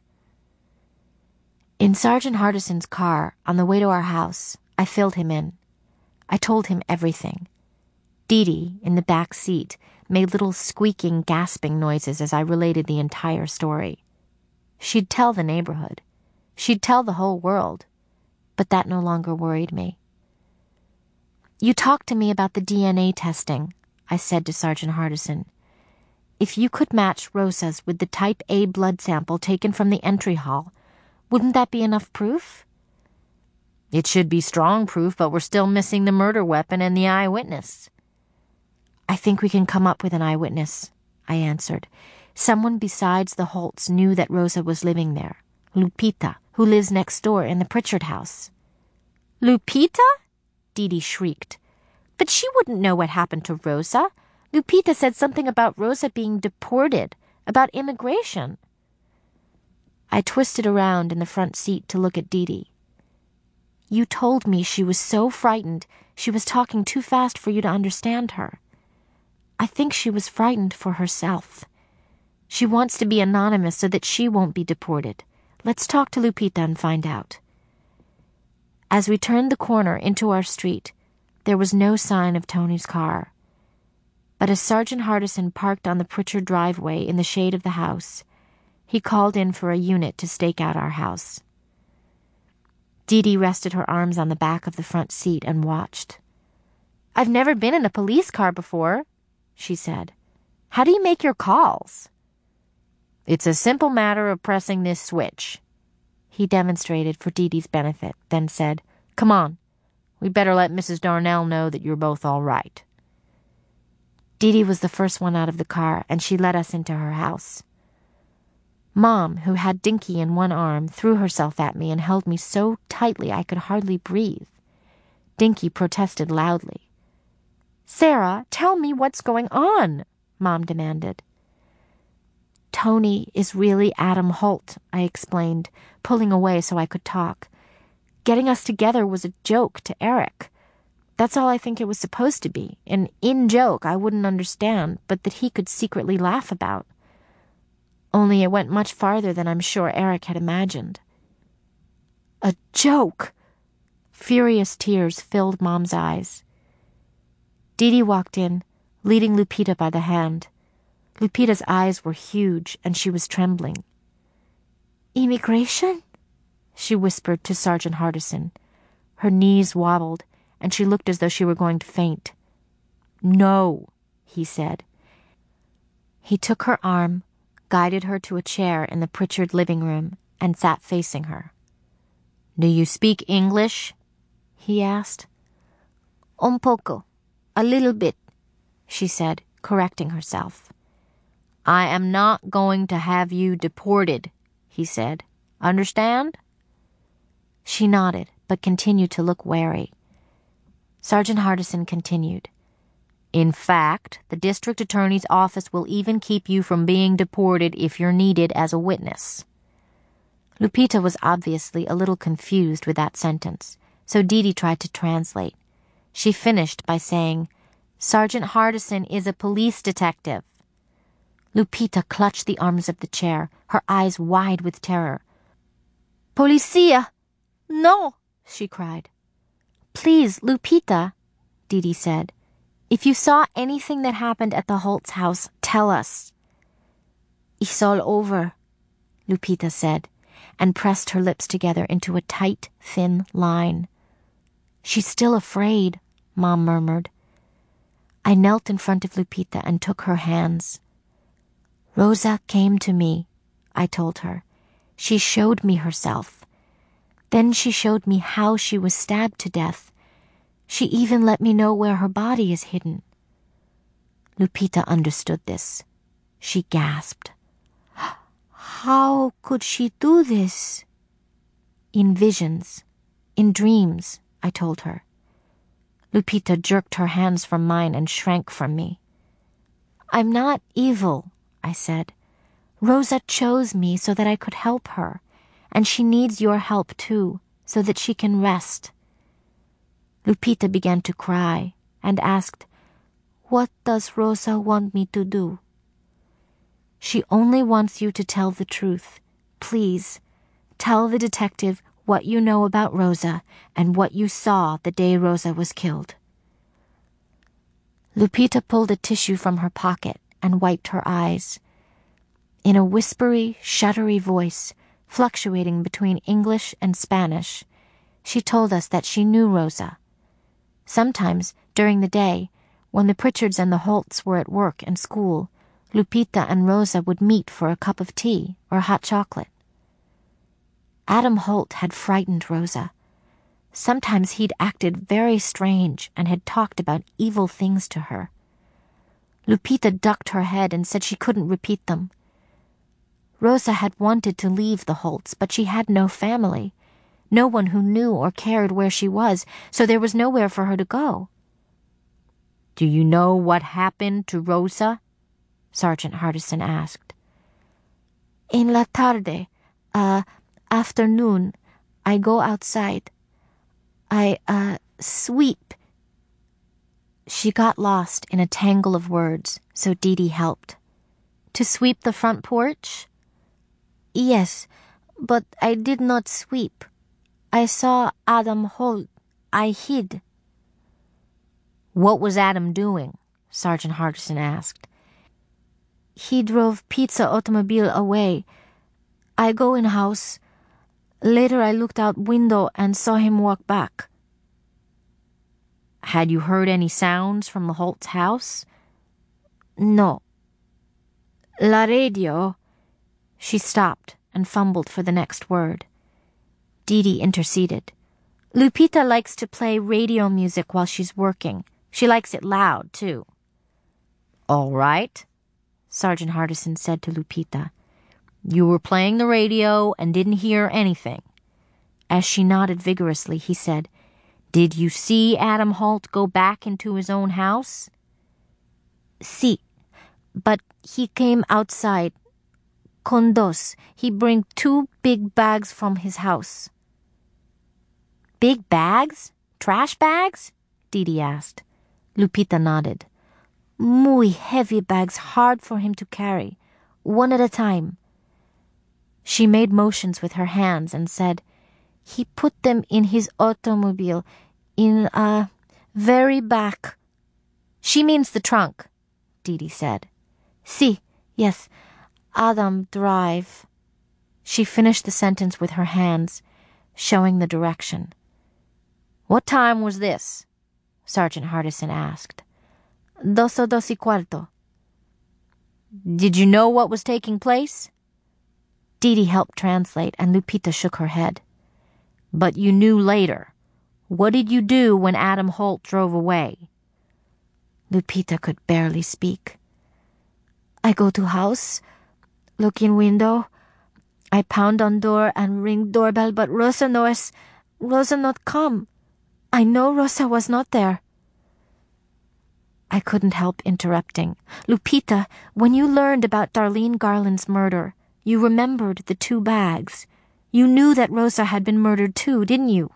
In Sergeant Hardison's car, on the way to our house, I filled him in. I told him everything. Dee Dee, in the back seat, made little squeaking, gasping noises as I related the entire story. She'd tell the neighborhood. She'd tell the whole world. But that no longer worried me. "You talked to me about the DNA testing," I said to Sergeant Hardison. "If you could match Rosa's with the type A blood sample taken from the entry hall, wouldn't that be enough proof?" "It should be strong proof, but we're still missing the murder weapon and the eyewitness." "I think we can come up with an eyewitness," I answered. "Someone besides the Holts knew that Rosa was living there. Lupita, who lives next door in the Pritchard house." "Lupita?" Dee Dee shrieked. "But she wouldn't know what happened to Rosa. Lupita said something about Rosa being deported, about immigration." I twisted around in the front seat to look at Dee Dee. "You told me she was so frightened she was talking too fast for you to understand her. I think she was frightened for herself. She wants to be anonymous so that she won't be deported. Let's talk to Lupita and find out." As we turned the corner into our street, there was no sign of Tony's car. But as Sergeant Hardison parked on the Pritchard driveway in the shade of the house, he called in for a unit to stake out our house. Dee Dee rested her arms on the back of the front seat and watched. "I've never been in a police car before," she said. "How do you make your calls?" "It's a simple matter of pressing this switch." He demonstrated for Dee Dee's benefit, then said, "Come on. We'd better let Mrs. Darnell know that you're both all right." Dee Dee was the first one out of the car, and she led us into her house. Mom, who had Dinky in one arm, threw herself at me and held me so tightly I could hardly breathe. Dinky protested loudly. "Sarah, tell me what's going on," Mom demanded. "Tony is really Adam Holt," I explained, pulling away so I could talk. "Getting us together was a joke to Eric. That's all I think it was supposed to be, an in-joke I wouldn't understand, but that he could secretly laugh about. Only it went much farther than I'm sure Eric had imagined." "A joke!" Furious tears filled Mom's eyes. Dee Dee walked in, leading Lupita by the hand. Lupita's eyes were huge, and she was trembling. "Immigration?" she whispered to Sergeant Hardison. Her knees wobbled, and she looked as though she were going to faint. "No," he said. He took her arm, guided her to a chair in the Pritchard living room, and sat facing her. "Do you speak English?" he asked. "Un poco, a little bit," she said, correcting herself. "I am not going to have you deported," he said. "Understand?" She nodded, but continued to look wary. Sergeant Hardison continued. "In fact, the district attorney's office will even keep you from being deported if you're needed as a witness." Lupita was obviously a little confused with that sentence, so Dee Dee tried to translate. She finished by saying, "Sergeant Hardison is a police detective." Lupita clutched the arms of the chair, her eyes wide with terror. "Policia! No!" she cried. "Please, Lupita," Dee Dee said. "If you saw anything that happened at the Holt's house, tell us." "It's all over," Lupita said, and pressed her lips together into a tight, thin line. "She's still afraid," Mom murmured. I knelt in front of Lupita and took her hands. "Rosa came to me," I told her. "She showed me herself. Then she showed me how she was stabbed to death. She even let me know where her body is hidden." Lupita understood this. She gasped. "How could she do this?" "In visions, in dreams," I told her. Lupita jerked her hands from mine and shrank from me. "I'm not evil," I said. "Rosa chose me so that I could help her, and she needs your help too, so that she can rest." Lupita began to cry and asked, "What does Rosa want me to do?" "She only wants you to tell the truth. Please, tell the detective what you know about Rosa and what you saw the day Rosa was killed." Lupita pulled a tissue from her pocket and wiped her eyes. In a whispery, shuddery voice, fluctuating between English and Spanish, she told us that she knew Rosa. Sometimes, during the day, when the Pritchards and the Holts were at work and school, Lupita and Rosa would meet for a cup of tea or hot chocolate. Adam Holt had frightened Rosa. Sometimes he'd acted very strange and had talked about evil things to her. Lupita ducked her head and said she couldn't repeat them. Rosa had wanted to leave the Holts, but she had no family, no one who knew or cared where she was, so there was nowhere for her to go. "Do you know what happened to Rosa?" Sergeant Hardison asked. "In la tarde, afternoon, I go outside. I sweep." She got lost in a tangle of words, so Dee Dee helped. To sweep the front porch? Yes, but I did not sweep. I saw Adam Holt. I hid. What was Adam doing? Sergeant Hardison asked. He drove pizza automobile away. I go in house. Later I looked out window and saw him walk back. Had you heard any sounds from the Holt's house? No. La radio. She stopped and fumbled for the next word. Dee Dee interceded. Lupita likes to play radio music while she's working. She likes it loud, too. All right, Sergeant Hardison said to Lupita. You were playing the radio and didn't hear anything. As she nodded vigorously, he said, Did you see Adam Holt go back into his own house? Si, but he came outside. Con dos. He bring 2 big bags from his house. Big bags? Trash bags? Dee Dee asked. Lupita nodded. Muy heavy bags, hard for him to carry. One at a time. She made motions with her hands and said, He put them in his automobile, in a very back. She means the trunk, Dee Dee said. Si, yes. Adam drive. She finished the sentence with her hands, showing the direction. What time was this? Sergeant Hardison asked. 2:15. Did you know what was taking place? Dee Dee helped translate, and Lupita shook her head. But you knew later. What did you do when Adam Holt drove away? Lupita could barely speak. I go to house, look in window. I pound on door and ring doorbell, but Rosa not come. I know Rosa was not there. I couldn't help interrupting. Lupita, when you learned about Darlene Garland's murder, you remembered the 2 bags. You knew that Rosa had been murdered too, didn't you?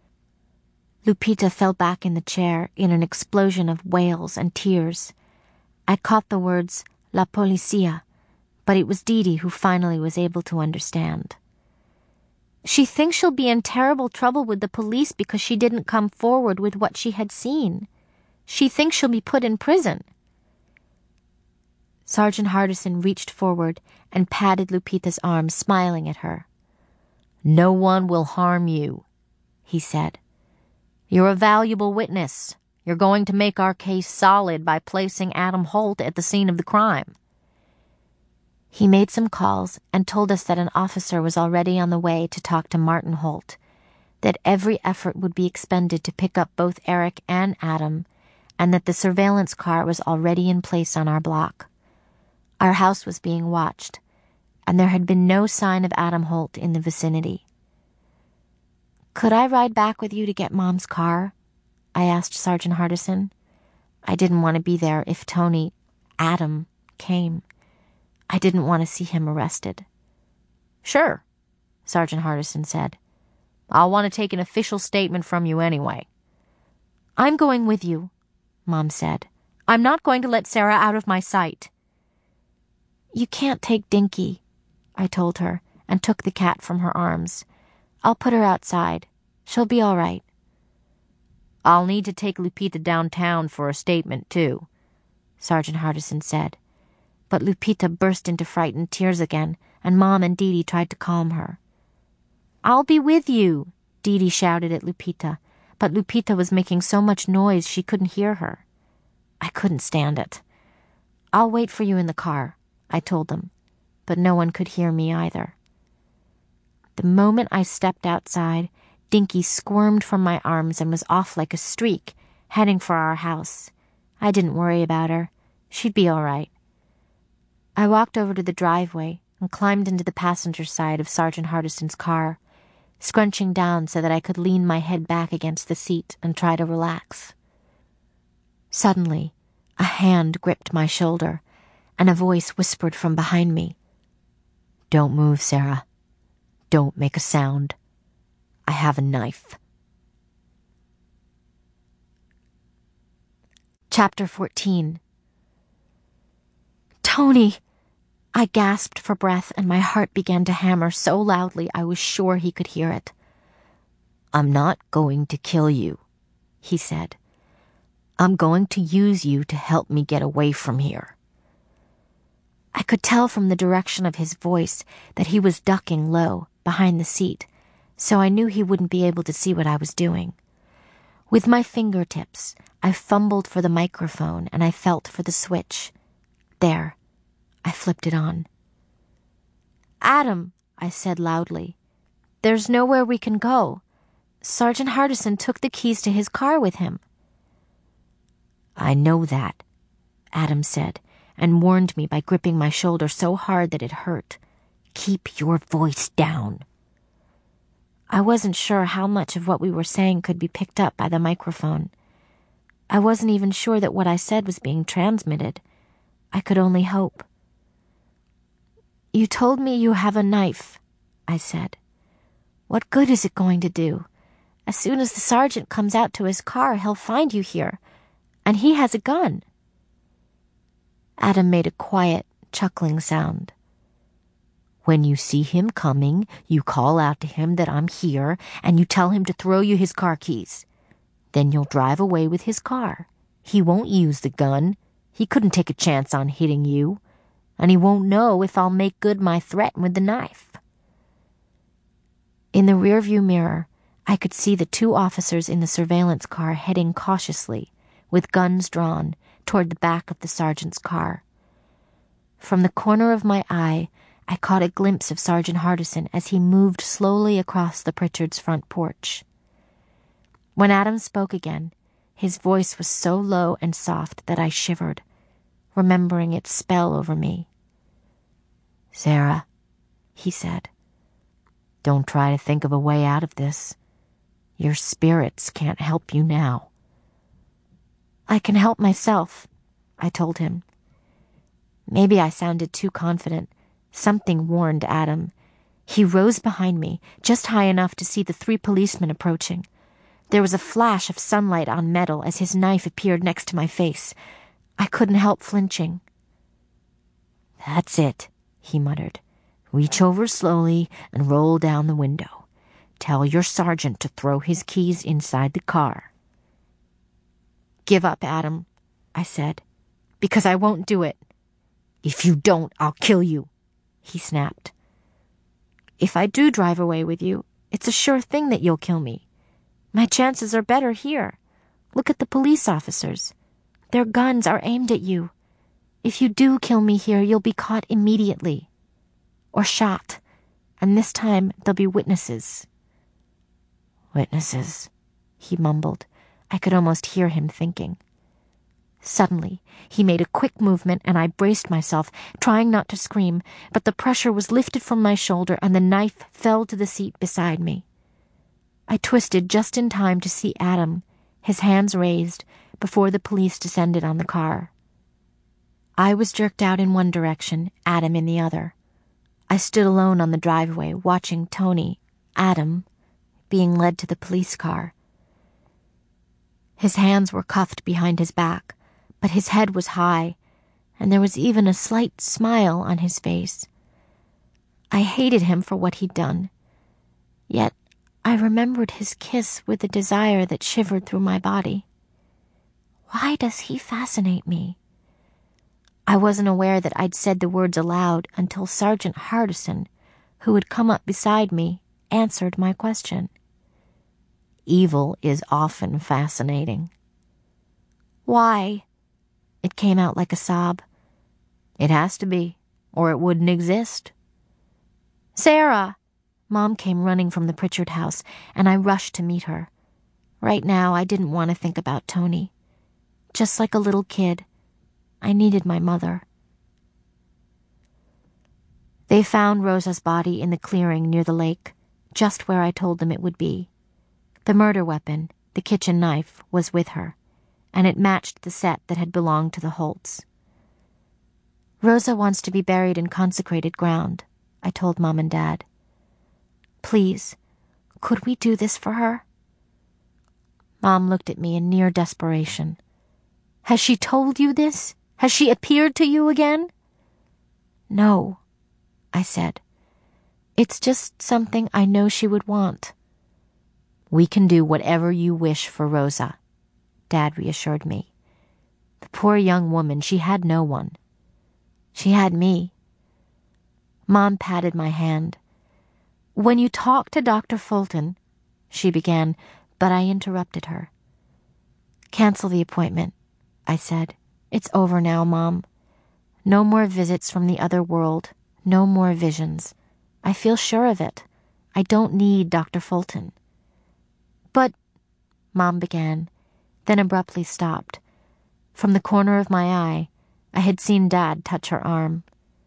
Lupita fell back in the chair in an explosion of wails and tears. I caught the words, La Policía, but it was Dee Dee who finally was able to understand. She thinks she'll be in terrible trouble with the police because she didn't come forward with what she had seen. She thinks she'll be put in prison. Sergeant Hardison reached forward and patted Lupita's arm, smiling at her. No one will harm you, he said. You're a valuable witness. You're going to make our case solid by placing Adam Holt at the scene of the crime. He made some calls and told us that an officer was already on the way to talk to Martin Holt, that every effort would be expended to pick up both Eric and Adam, and that the surveillance car was already in place on our block. Our house was being watched, and there had been no sign of Adam Holt in the vicinity. Could I ride back with you to get Mom's car? I asked Sergeant Hardison. I didn't want to be there if Adam, came. I didn't want to see him arrested. Sure, Sergeant Hardison said. I'll want to take an official statement from you anyway. I'm going with you, Mom said. I'm not going to let Sarah out of my sight. You can't take Dinky, I told her, and took the cat from her arms. I'll put her outside. She'll be all right. I'll need to take Lupita downtown for a statement, too, Sergeant Hardison said. But Lupita burst into frightened tears again, and Mom and Dee Dee tried to calm her. I'll be with you, Dee Dee shouted at Lupita, but Lupita was making so much noise she couldn't hear her. I couldn't stand it. I'll wait for you in the car, I told them, but no one could hear me either. The moment I stepped outside, Dinky squirmed from my arms and was off like a streak, heading for our house. I didn't worry about her. She'd be all right. I walked over to the driveway and climbed into the passenger side of Sergeant Hardison's car, scrunching down so that I could lean my head back against the seat and try to relax. Suddenly, a hand gripped my shoulder, and a voice whispered from behind me, "Don't move, Sarah. Don't make a sound. I have a knife." Chapter 14. Tony, I gasped for breath, and my heart began to hammer so loudly I was sure he could hear it. "I'm not going to kill you," he said. "I'm going to use you to help me get away from here." I could tell from the direction of his voice that he was ducking low, behind the seat, so I knew he wouldn't be able to see what I was doing. With my fingertips, I fumbled for the microphone and I felt for the switch. There. I flipped it on. "Adam," I said loudly, "there's nowhere we can go. Sergeant Hardison took the keys to his car with him." "I know that," Adam said, and warned me by gripping my shoulder so hard that it hurt. "Keep your voice down." I wasn't sure how much of what we were saying could be picked up by the microphone. I wasn't even sure that what I said was being transmitted. I could only hope. "You told me you have a knife," I said. "What good is it going to do? As soon as the sergeant comes out to his car, he'll find you here. And he has a gun." Adam made a quiet, chuckling sound. "When you see him coming, you call out to him that I'm here, and you tell him to throw you his car keys. Then you'll drive away with his car. He won't use the gun. He couldn't take a chance on hitting you. And he won't know if I'll make good my threat with the knife." In the rearview mirror, I could see the 2 officers in the surveillance car heading cautiously, with guns drawn, toward the back of the sergeant's car. From the corner of my eye, I caught a glimpse of Sergeant Hardison as he moved slowly across the Pritchards' front porch. When Adam spoke again, his voice was so low and soft that I shivered, remembering its spell over me. "Sarah," he said, "don't try to think of a way out of this. Your spirits can't help you now." "I can help myself," I told him. Maybe I sounded too confident. Something warned Adam. He rose behind me, just high enough to see the 3 policemen approaching. There was a flash of sunlight on metal as his knife appeared next to my face. I couldn't help flinching. "That's it," he muttered. "Reach over slowly and roll down the window. Tell your sergeant to throw his keys inside the car." "Give up, Adam," I said, "because I won't do it." "If you don't, I'll kill you," he snapped. "If I do drive away with you, it's a sure thing that you'll kill me. My chances are better here. Look at the police officers. Their guns are aimed at you. If you do kill me here, you'll be caught immediately. Or shot. And this time, there'll be witnesses." "Witnesses," he mumbled. I could almost hear him thinking. Suddenly, he made a quick movement and I braced myself, trying not to scream, but the pressure was lifted from my shoulder and the knife fell to the seat beside me. I twisted just in time to see Adam, his hands raised, before the police descended on the car. I was jerked out in one direction, Adam in the other. I stood alone on the driveway, watching Tony, Adam, being led to the police car. His hands were cuffed behind his back, but his head was high, and there was even a slight smile on his face. I hated him for what he'd done. Yet I remembered his kiss with a desire that shivered through my body. Why does he fascinate me? I wasn't aware that I'd said the words aloud until Sergeant Hardison, who had come up beside me, answered my question. Evil is often fascinating. Why? It came out like a sob. It has to be, or it wouldn't exist. Sarah! Mom came running from the Pritchard house, and I rushed to meet her. Right now, I didn't want to think about Tony. Just like a little kid, I needed my mother. They found Rosa's body in the clearing near the lake, just where I told them it would be. The murder weapon, the kitchen knife, was with her, and it matched the set that had belonged to the Holts. Rosa wants to be buried in consecrated ground, I told Mom and Dad. Please, could we do this for her? Mom looked at me in near desperation. Has she told you this? Has she appeared to you again? No, I said. It's just something I know she would want. We can do whatever you wish for Rosa, Dad reassured me. The poor young woman, she had no one. She had me. Mom patted my hand. When you talk to Dr. Fulton, she began, but I interrupted her. Cancel the appointment, I said. It's over now, Mom. No more visits from the other world. No more visions. I feel sure of it. I don't need Dr. Fulton. But, Mom began, then abruptly stopped. From the corner of my eye, I had seen Dad touch her arm.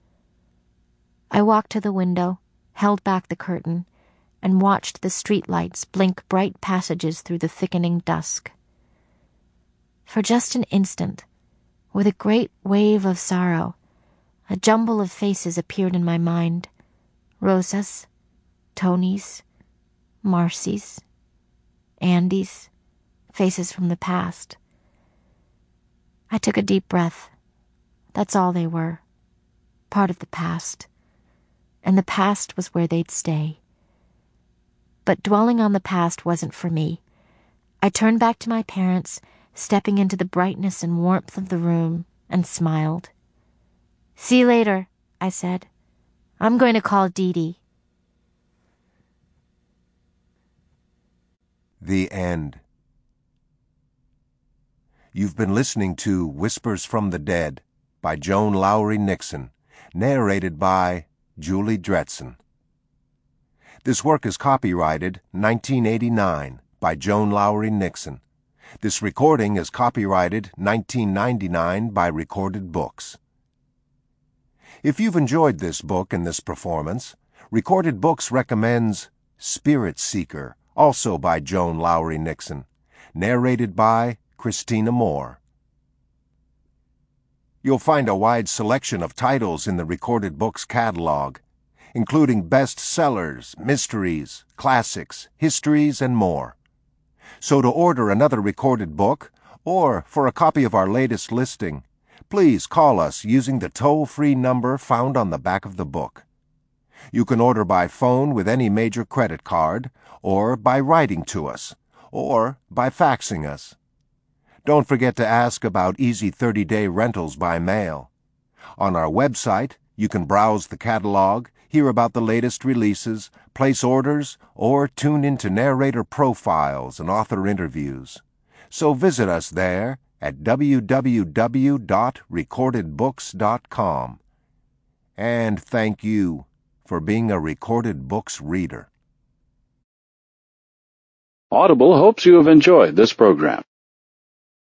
I walked to the window, held back the curtain, and watched the streetlights blink bright passages through the thickening dusk. For just an instant, with a great wave of sorrow, a jumble of faces appeared in my mind. Rosa's, Tony's, Marcy's, Andy's, faces from the past. I took a deep breath. That's all they were. Part of the past. And the past was where they'd stay. But dwelling on the past wasn't for me. I turned back to my parents, stepping into the brightness and warmth of the room, and smiled. "See you later," I said. "I'm going to call Dee Dee." The end. You've been listening to Whispers from the Dead by Joan Lowry Nixon, narrated by Julie Dretson. This work is copyrighted 1989 by Joan Lowry Nixon. This recording is copyrighted 1999 by Recorded Books. If you've enjoyed this book and this performance, Recorded Books recommends Spirit Seeker, also by Joan Lowry Nixon, narrated by Christina Moore. You'll find a wide selection of titles in the Recorded Books catalog, including bestsellers, mysteries, classics, histories, and more. So to order another recorded book, or for a copy of our latest listing, please call us using the toll-free number found on the back of the book. You can order by phone with any major credit card, or by writing to us, or by faxing us. Don't forget to ask about easy 30-day rentals by mail. On our website, you can browse the catalog, hear about the latest releases, place orders, or tune into narrator profiles and author interviews. So visit us there at www.recordedbooks.com. And thank you for being a Recorded Books reader. Audible hopes you have enjoyed this program.